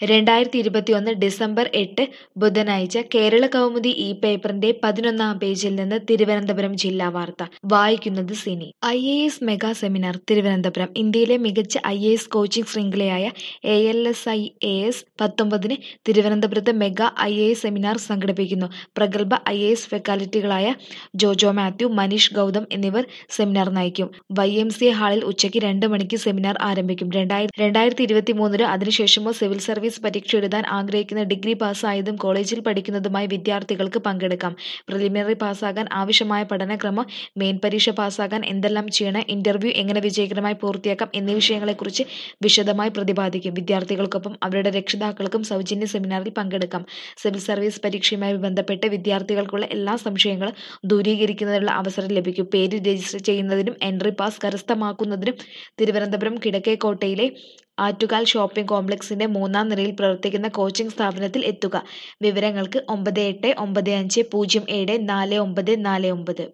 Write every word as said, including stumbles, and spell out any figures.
രണ്ടായിരത്തി ഇരുപത്തിയൊന്ന് ഡിസംബർ എട്ട് ബുധനാഴ്ച കേരള കൗമുദി ഈ പേപ്പറിന്റെ പതിനൊന്നാം പേജിൽ നിന്ന് തിരുവനന്തപുരം ജില്ലാ വാർത്ത വായിക്കുന്നത് Sini. I A S mega seminar Thiruvananthapuram. ഇന്ത്യയിലെ മികച്ച ഐ എ എസ് കോച്ചിംഗ് ശൃംഖലയായ A L S I A S പത്തൊമ്പതിന് തിരുവനന്തപുരത്ത് mega I A S seminar സംഘടിപ്പിക്കുന്നു. പ്രഗത്ഭ ഐ എ എസ് ഫാക്കൽറ്റികളായ ജോജോ മാത്യു, മനീഷ് ഗൗതം എന്നിവർ സെമിനാർ നയിക്കും. വൈ എം സി എ ഹാളിൽ ഉച്ചയ്ക്ക് രണ്ട് മണിക്ക് സെമിനാർ ആരംഭിക്കും. രണ്ടായിരത്തി ഇരുപത്തി മൂന്നിലോ അതിനുശേഷമോ സിവിൽ സർവീസ് പരീക്ഷ എഴുതാൻ ആഗ്രഹിക്കുന്ന ഡിഗ്രി പാസ്സായതും കോളേജിൽ പഠിക്കുന്നതുമായ വിദ്യാർത്ഥികൾക്ക് പങ്കെടുക്കാം. പ്രിലിമിനറി പാസ്സാകാൻ ആവശ്യമായ പഠനക്രമം, മെയിൻ പരീക്ഷ പാസ്സാകാൻ എന്തെല്ലാം ചെയ്യണം, ഇന്റർവ്യൂ എങ്ങനെ വിജയകരമായി പൂർത്തിയാക്കാം എന്നീ വിഷയങ്ങളെക്കുറിച്ച് വിശദമായി പ്രതിപാദിക്കും. വിദ്യാർത്ഥികൾക്കൊപ്പം അവരുടെ രക്ഷിതാക്കൾക്കും സൗജന്യ സെമിനാറിൽ പങ്കെടുക്കാം. സിവിൽ സർവീസ് പരീക്ഷയുമായി ബന്ധപ്പെട്ട് വിദ്യാർത്ഥികൾക്കുള്ള എല്ലാ സംശയങ്ങളും ദൂരീകരിക്കുന്നതിനുള്ള അവസരം ലഭിക്കും. പേര് രജിസ്റ്റർ ചെയ്യുന്നതിനും എൻട്രി പാസ് കരസ്ഥമാക്കുന്നതിനും തിരുവനന്തപുരം കിഴക്കേക്കോട്ടയിലെ ആറ്റുകാൽ ഷോപ്പിംഗ് കോംപ്ലക്സിന്റെ മൂന്നാം നിലയിൽ പ്രവർത്തിക്കുന്ന കോച്ചിംഗ് സ്ഥാപനത്തിൽ എത്തുക. വിവരങ്ങൾക്ക് ഒമ്പത് എട്ട് ഒമ്പത് അഞ്ച് പൂജ്യം ഏഴ് നാല് ഒമ്പത് നാല് ഒമ്പത്.